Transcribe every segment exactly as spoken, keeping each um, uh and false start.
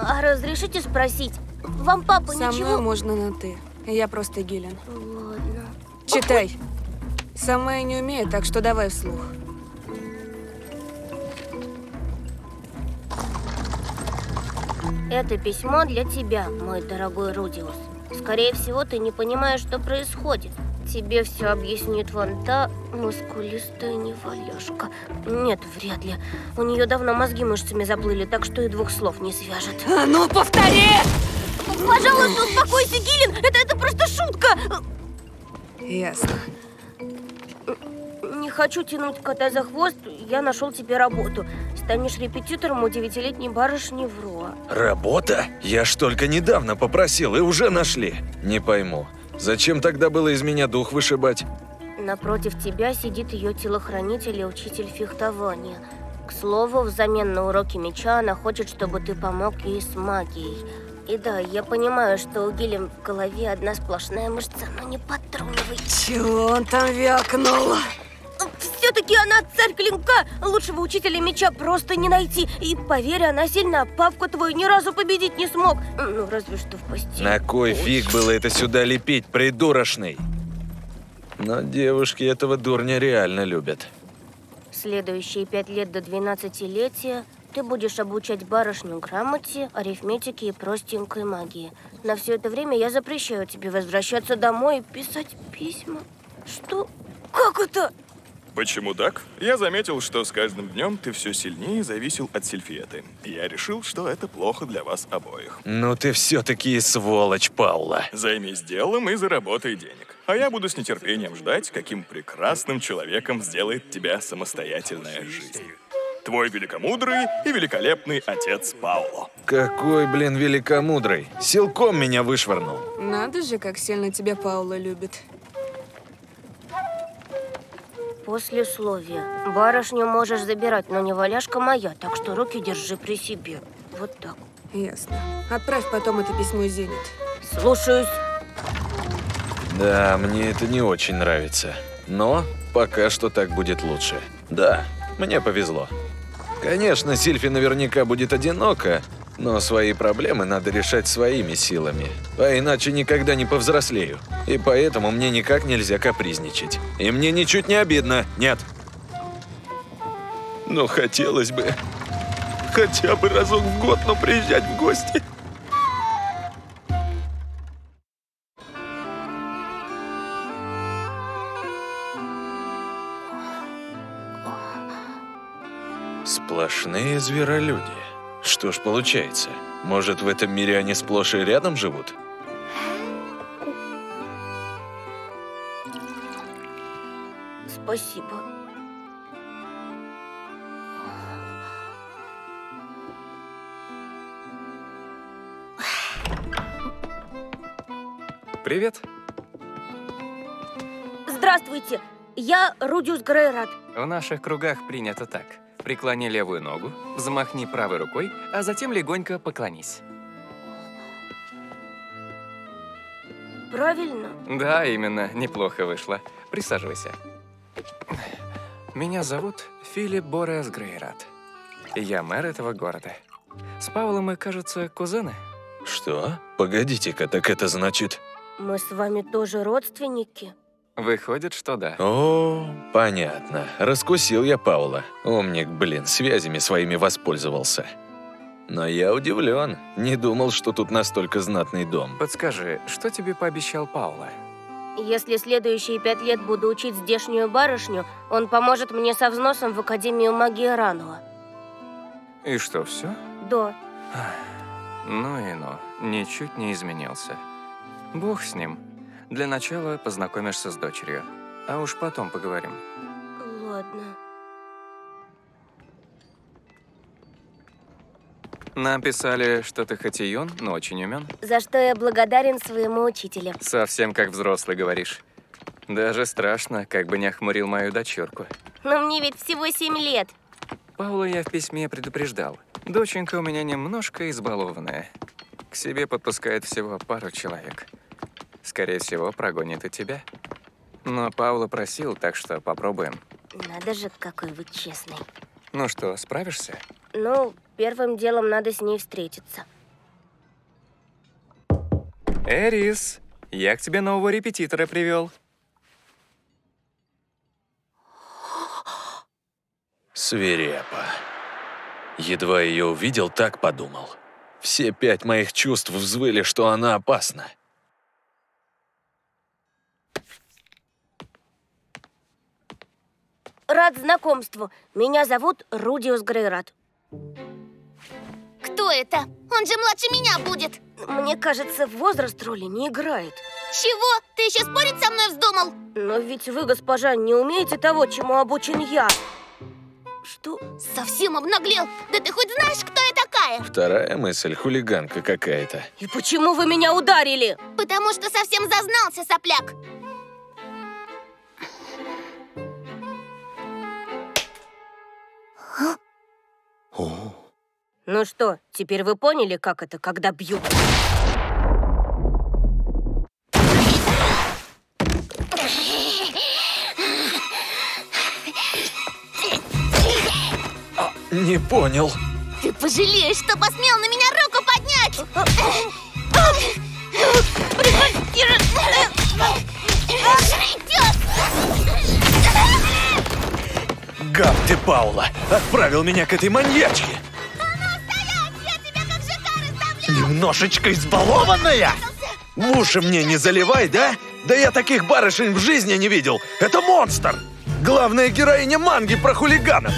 А разрешите спросить, вам папа Со ничего? мной можно на «ты». Я просто Гиллен. Ладно. Читай. Сама я не умею, так что давай вслух. Это письмо для тебя, мой дорогой Рудиус. Скорее всего, ты не понимаешь, что происходит. Тебе все объяснит вон та мускулистая неваляшка. Нет, вряд ли. У нее давно мозги мышцами заплыли, так что и двух слов не свяжет. А ну, повтори! Пожалуйста, успокойся, Гиллен! Это, это просто шутка! Ясно. Не хочу тянуть кота за хвост, я нашел тебе работу. Станешь репетитором у девятилетней барышни в Роа. Работа? Я ж только недавно попросил, и уже нашли. Не пойму, зачем тогда было из меня дух вышибать? Напротив тебя сидит ее телохранитель и учитель фехтования. К слову, взамен на уроки меча она хочет, чтобы ты помог ей с магией. И да, я понимаю, что у Гиллен в голове одна сплошная мышца, но не подтрунивай. Чего он там вякнул? Все-таки она царь клинка. Лучшего учителя меча просто не найти. И поверь, она сильна. Павку твой ни разу победить не смог. Ну, разве что в постели. На кой фиг было это сюда лепить, придурочный? Но девушки этого дурня реально любят. Следующие пять лет до двенадцатилетия ты будешь обучать барышню грамоте, арифметике и простенькой магии. На все это время я запрещаю тебе возвращаться домой и писать письма. Что? Как это? Почему так? Я заметил, что с каждым днем ты все сильнее зависел от Сильфиеты. Я решил, что это плохо для вас обоих. Ну ты все-таки сволочь, Паула. Займись делом и заработай денег. А я буду с нетерпением ждать, каким прекрасным человеком сделает тебя самостоятельная жизнь. Твой великомудрый и великолепный отец Пауло. Какой, блин, великомудрый. Силком меня вышвырнул. Надо же, как сильно тебя Паула любит. Послесловие. Барышню можешь забирать, но неваляшка моя, так что руки держи при себе. Вот так. Ясно. Отправь потом это письмо Зенит. Слушаюсь. Да, мне это не очень нравится. Но пока что так будет лучше. Да, мне повезло. Конечно, Сильфи наверняка будет одинока, но свои проблемы надо решать своими силами. А иначе никогда не повзрослею. И поэтому мне никак нельзя капризничать. И мне ничуть не обидно, нет. Но хотелось бы хотя бы разок в год, но приезжать в гости. Сплошные зверолюди. Что ж получается? Может, в этом мире они сплошь и рядом живут? Спасибо. Привет. Здравствуйте. Я Рудиус Грейрат. В наших кругах принято так. Преклони левую ногу, взмахни правой рукой, а затем легонько поклонись. Правильно? Да, именно. Неплохо вышло. Присаживайся. Меня зовут Филипп Бореас Грейрат. Я мэр этого города. С Паулом мы, кажется, кузены. Что? Погодите-ка, так это значит... Мы с вами тоже родственники? Выходит, что да. О, понятно. Раскусил я Паула. Умник, блин, связями своими воспользовался. Но я удивлен. Не думал, что тут настолько знатный дом. Подскажи, что тебе пообещал Паула? Если следующие пять лет буду учить здешнюю барышню, он поможет мне со взносом в Академию магии Рануа. И что, все? Да. Ну и ну, ничуть не изменился. Бог с ним. Для начала познакомишься с дочерью, а уж потом поговорим. Ладно. Нам писали, что ты хоть и юн, но очень умен. За что я благодарен своему учителю. Совсем как взрослый говоришь. Даже страшно, как бы не охмурил мою дочурку. Но мне ведь всего семь лет. Паула я в письме предупреждал. Доченька у меня немножко избалованная. К себе подпускает всего пару человек. Скорее всего, прогонит и тебя. Но Паула просил, так что попробуем. Надо же, какой вы честный. Ну что, справишься? Ну, первым делом надо с ней встретиться. Эрис, я к тебе нового репетитора привел. Свирепо. Едва ее увидел, так подумал. Все пять моих чувств взвыли, что она опасна. Рад знакомству. Меня зовут Рудиус Грейрат. Кто это? Он же младше меня будет. Мне кажется, возраст роли не играет. Чего? Ты еще спорить со мной вздумал? Но ведь вы, госпожа, не умеете того, чему обучен я. Что? Совсем обнаглел. Да ты хоть знаешь, кто я такая? Вторая мысль — хулиганка какая-то. И почему вы меня ударили? Потому что совсем зазнался, сопляк. Ну что, теперь вы поняли, как это, когда бьют? Не понял. Ты пожалеешь, что посмел на меня руку поднять. Гад ты, Паула! Отправил меня к этой маньячке! Немножечко избалованная? В уши мне не заливай, да? Да я таких барышень в жизни не видел! Это монстр! Главная героиня манги про хулиганов!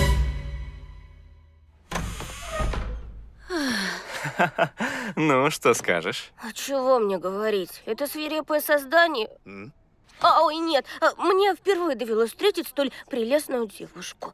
Ну, что скажешь? А чего мне говорить? Это свирепое создание? А, ой, нет, а, мне впервые довелось встретить столь прелестную девушку.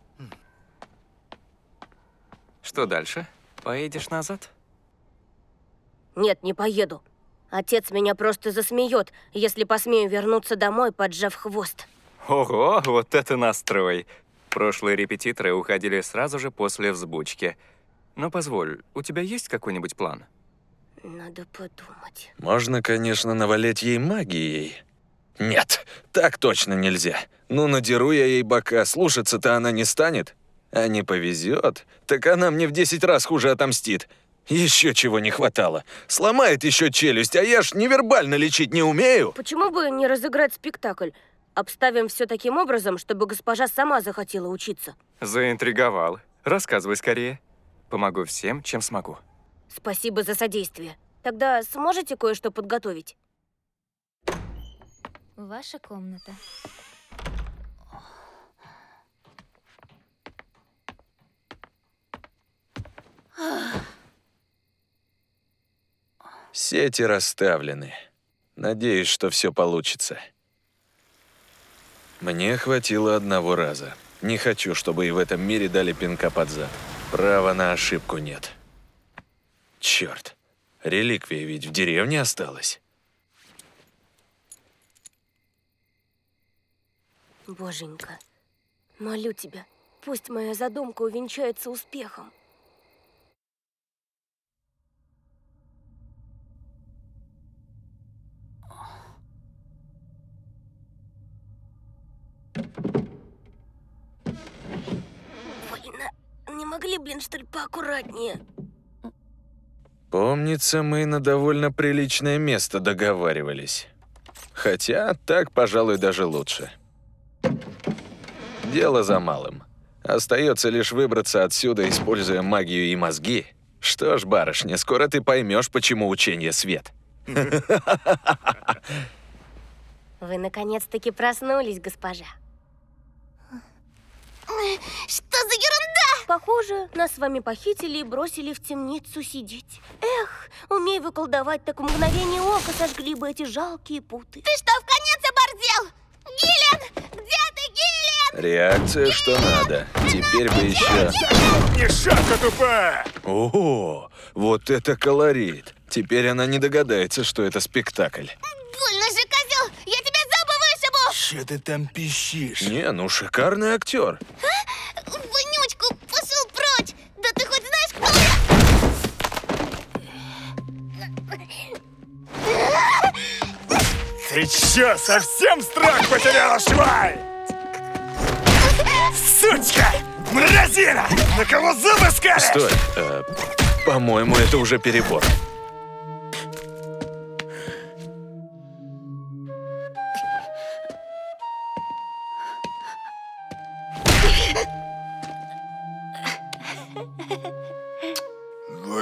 Что дальше? Поедешь назад? Нет, не поеду. Отец меня просто засмеет, если посмею вернуться домой, поджав хвост. Ого, вот это настрой! Прошлые репетиторы уходили сразу же после взбучки. Но позволь, у тебя есть какой-нибудь план? Надо подумать. Можно, конечно, навалять ей магией. Нет, так точно нельзя. Ну, надеру я ей бока, слушаться-то она не станет. А не повезет, так она мне в десять раз хуже отомстит. Еще чего не хватало. Сломает еще челюсть, а я ж невербально лечить не умею. Почему бы не разыграть спектакль? Обставим все таким образом, чтобы госпожа сама захотела учиться. Заинтриговал. Рассказывай скорее. Помогу всем, чем смогу. Спасибо за содействие. Тогда сможете кое-что подготовить? Ваша комната. Сети расставлены. Надеюсь, что все получится. Мне хватило одного раза. Не хочу, чтобы и в этом мире дали пинка под зад. Права на ошибку нет. Черт, реликвия ведь в деревне осталась. Боженька, молю тебя, пусть моя задумка увенчается успехом. Война, не могли, блин, что ли, поаккуратнее? Помнится, мы на довольно приличное место договаривались. Хотя так, пожалуй, даже лучше. Дело за малым. Остается лишь выбраться отсюда, используя магию и мозги. Что ж, барышня, скоро ты поймешь, почему учение свет. Вы наконец-таки проснулись, госпожа. Что за ерунда? Похоже, нас с вами похитили и бросили в темницу сидеть. Эх, умей вы колдовать, так в мгновение ока сожгли бы эти жалкие путы. Ты что, в конец оборзел? Гиллен! Где ты, Гиллен? Реакция, что надо. Теперь бы еще... Не шапка тупая! О, вот это колорит. Теперь она не догадается, что это спектакль. Больно же, козел! Я тебе зубы вышибу! Че ты там пищишь? Не, ну шикарный актер. Вонючку, пошел прочь! Да ты хоть знаешь, кто я? Ты че, совсем страх потеряла, шваль? Сучка! Мразина! На кого зубы скалишь? Стой. э, по-моему, это уже перебор.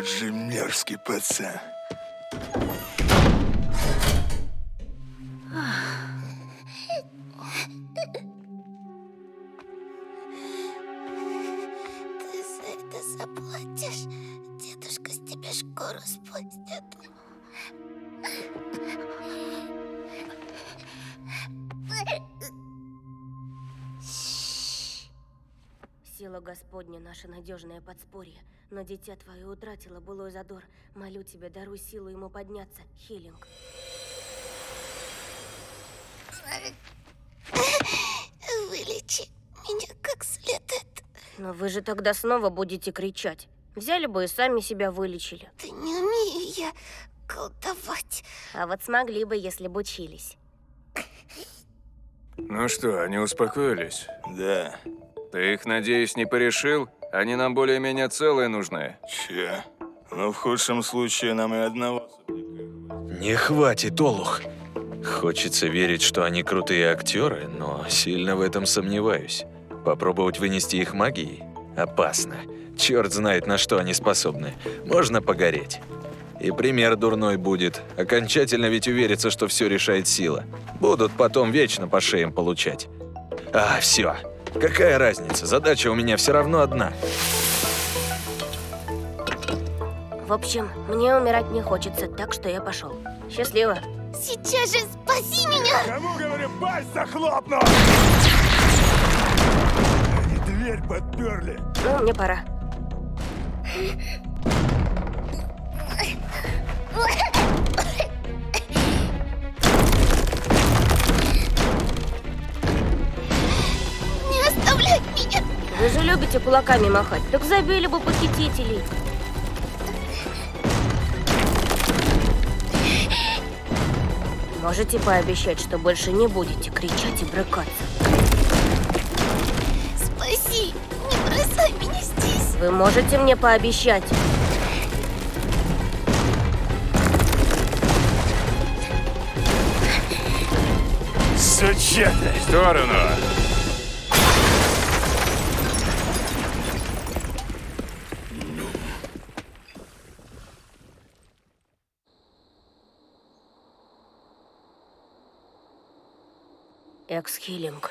Вот же мерзкий пацан. Ты за это заплатишь. Дедушка с тебя шкуру спустит. Сила Господня — наше надежное подспорье. Но дитя твое утратило былой задор. Молю тебя, даруй силу ему подняться, Хиллинг. Вылечи меня как следует. Но вы же тогда снова будете кричать. Взяли бы и сами себя вылечили. Да не умею я колдовать. А вот смогли бы, если бы учились. Ну что, они успокоились? Да. Ты их, надеюсь, не порешил? Они нам более-менее целые нужны. Че? Ну, в худшем случае нам и одного. Не хватит, Олух. Хочется верить, что они крутые актеры, но сильно в этом сомневаюсь. Попробовать вынести их магией? Опасно. Черт знает, на что они способны. Можно погореть. И пример дурной будет. Окончательно ведь увериться, что все решает сила. Будут потом вечно по шеям получать. А, все. Какая разница? Задача у меня все равно одна. В общем, мне умирать не хочется, так что я пошел. Счастливо. Сейчас же спаси меня! Кому, говорю, пасть захлопну! И дверь подперли. Ну, мне пора. Не оставляй меня! Вы же любите кулаками махать, так забили бы похитителей. Можете пообещать, что больше не будете кричать и брыкаться? Спаси! Не бросай меня здесь! Вы можете мне пообещать? Сучата! В сторону! Экс-хиллинг.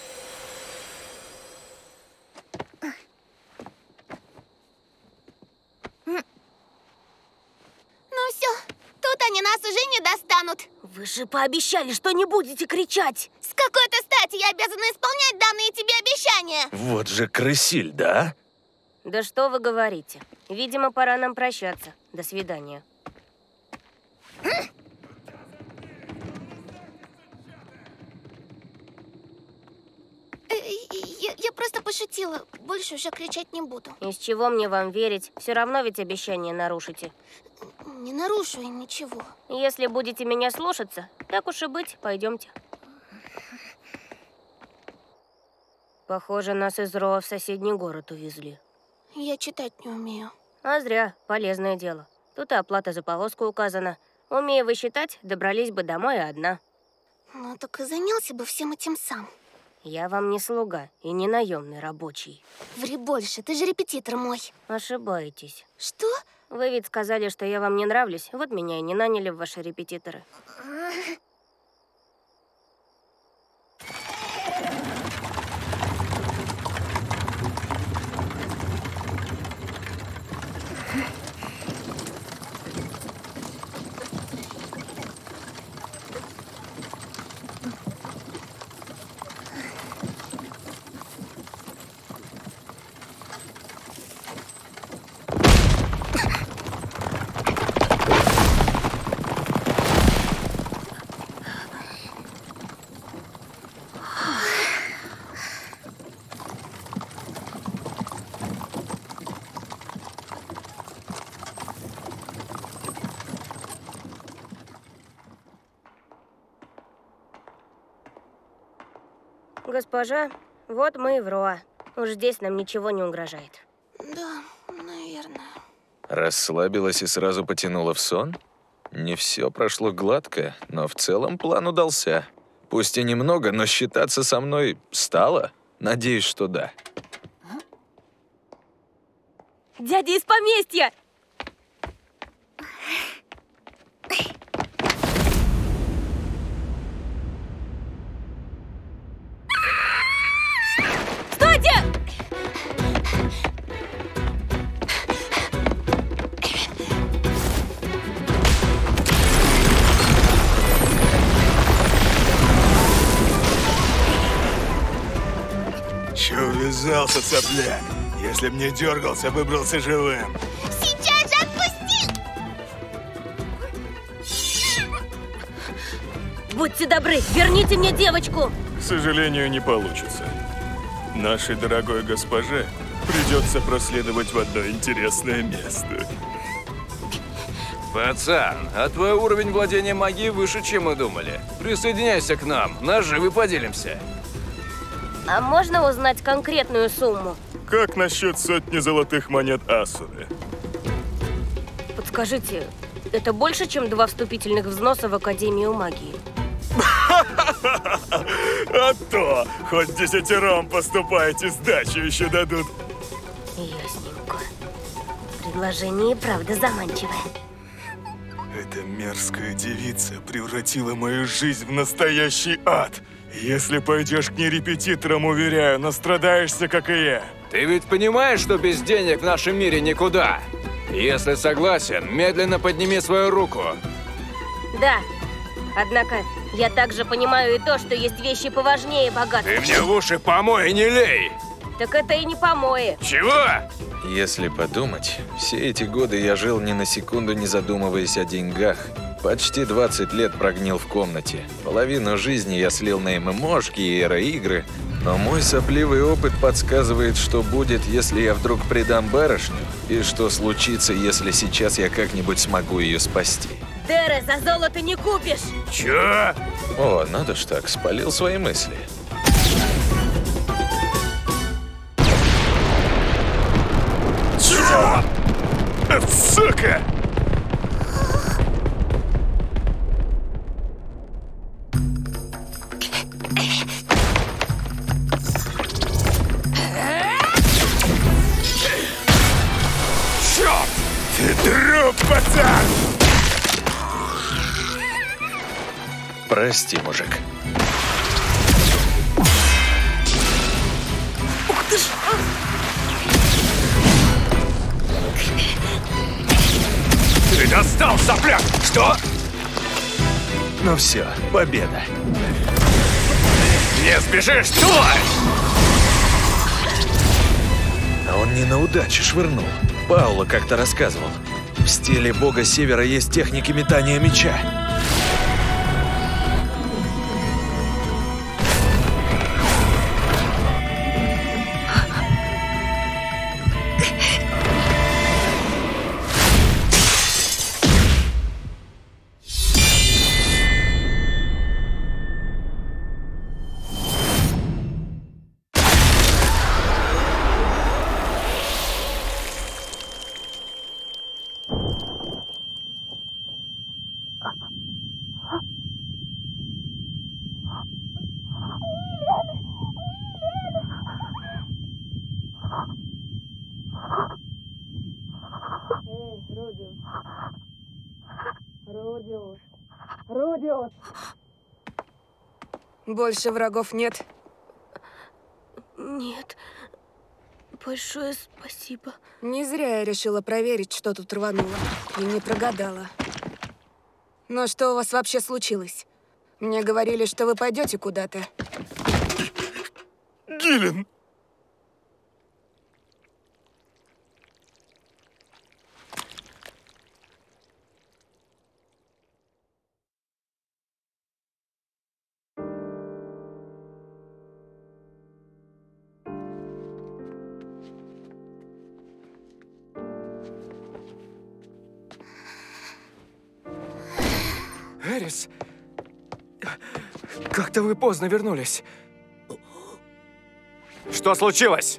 Ну все, тут они нас уже не достанут. Вы же пообещали, что не будете кричать. С какой-то стати я обязана исполнять данные тебе обещания? Вот же крысиль, да? Да что вы говорите? Видимо, пора нам прощаться. До свидания. Э, Я, я просто пошутила. Больше уже кричать не буду. Из чего мне вам верить? Все равно ведь обещание нарушите. Не нарушу я ничего. Если будете меня слушаться, так уж и быть, пойдемте. Похоже, нас из Роа в соседний город увезли. Я читать не умею. А зря, полезное дело. Тут и оплата за повозку указана. Умея высчитать, добрались бы домой одна. Ну так и занялся бы всем этим сам. Я вам не слуга и не наемный рабочий. Ври больше, ты же репетитор мой. Ошибаетесь. Что? Вы ведь сказали, что я вам не нравлюсь, вот меня и не наняли в ваши репетиторы. Госпожа, вот мы и в Роа. Уж здесь нам ничего не угрожает. Да, наверное. Расслабилась и сразу потянула в сон? Не все прошло гладко, но в целом план удался. Пусть и немного, но считаться со мной стало? Надеюсь, что да. Дядя из поместья! Завязался, сопляк. Если б не дергался, выбрался живым. Сейчас же отпусти! Будьте добры, верните мне девочку! К сожалению, не получится. Нашей дорогой госпоже придется проследовать в одно интересное место. Пацан, а твой уровень владения магией выше, чем мы думали. Присоединяйся к нам, наживы поделимся. А можно узнать конкретную сумму? Как насчет сотни золотых монет Асуры? Подскажите, это больше, чем два вступительных взноса в Академию магии? А то! Хоть десятером поступайте, сдачу еще дадут. Ясненько. Предложение и правда заманчивое. Эта мерзкая девица превратила мою жизнь в настоящий ад. Если пойдешь к ней репетитором, уверяю, настрадаешься, как и я. Ты ведь понимаешь, что без денег в нашем мире никуда? Если согласен, медленно подними свою руку. Да. Однако, я также понимаю и то, что есть вещи поважнее богатства. Ты мне в уши помой и не лей! Так это и не помои. Чего? Если подумать, все эти годы я жил ни на секунду не задумываясь о деньгах. Почти двадцать лет прогнил в комнате. Половину жизни я слил на ММОшки и эро-игры. Но мой сопливый опыт подсказывает, что будет, если я вдруг предам барышню, и что случится, если сейчас я как-нибудь смогу ее спасти. Дэре, за золото не купишь! Чё? О, надо ж так, спалил свои мысли. Чё? Сука! Чёрт! Ты труп, пацан! Прости, мужик. Ты достал, сопляк! Что? Ну все, победа. Не сбежишь, тварь! А он не на удачу швырнул. Пауло как-то рассказывал. В стиле бога Севера есть техники метания меча. Больше врагов нет? Нет. Большое спасибо. Не зря я решила проверить, что тут рвануло. И не прогадала. Но что у вас вообще случилось? Мне говорили, что вы пойдете куда-то. Гилен! Эрис, как-то вы поздно вернулись. Что случилось?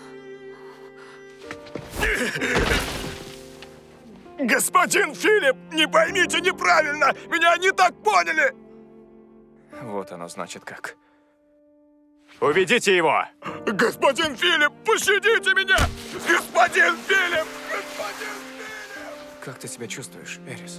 Господин Филипп, не поймите неправильно! Меня не так поняли! Вот оно значит как. Уведите его! Господин Филипп, пощадите меня! Господин Филипп! Господин Филипп! Как ты себя чувствуешь, Эрис?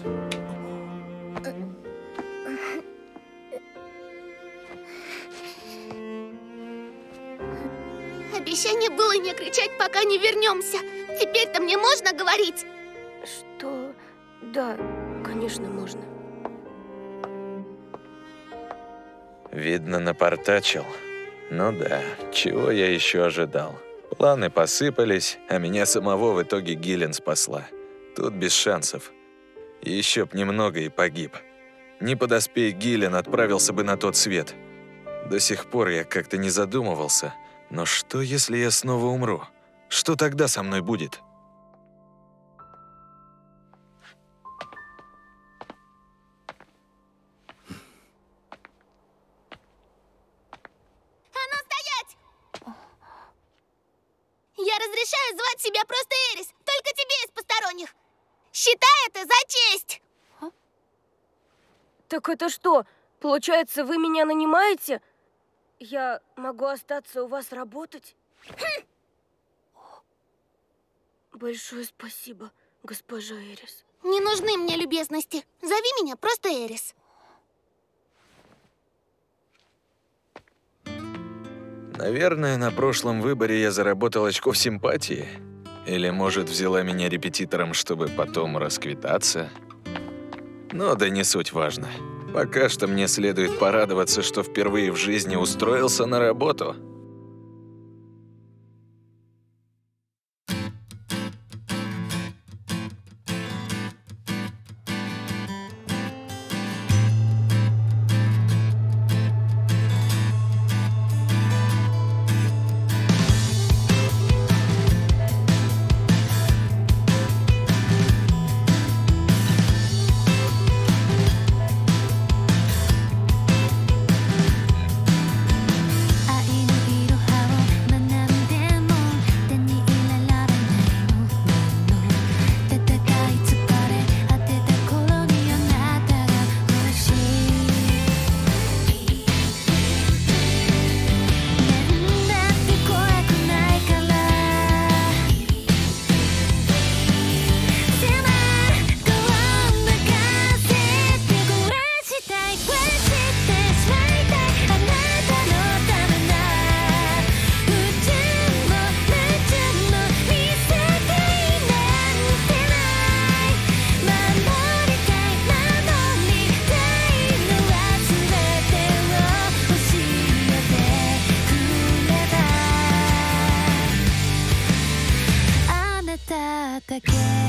Обещание было не кричать, пока не вернемся. Теперь-то мне можно говорить? Что? Да, конечно, можно. Видно, напортачил. Ну да, чего я еще ожидал? Планы посыпались, а меня самого в итоге Гиллен спасла. Тут без шансов. Еще б немного и погиб. Не подоспей Гиллен, отправился бы на тот свет. До сих пор я как-то не задумывался. Но что, если я снова умру? Что тогда со мной будет? Я разрешаю звать себя просто Эрис, только тебе из посторонних. Считай это за честь. Так это что, получается, вы меня нанимаете? Я могу остаться у вас работать? Большое спасибо, госпожа Эрис. Не нужны мне любезности. Зови меня просто Эрис. Наверное, на прошлом выборе я заработал очков симпатии. Или, может, взяла меня репетитором, чтобы потом расквитаться. Но да не суть важно. Пока что мне следует порадоваться, что впервые в жизни устроился на работу. again.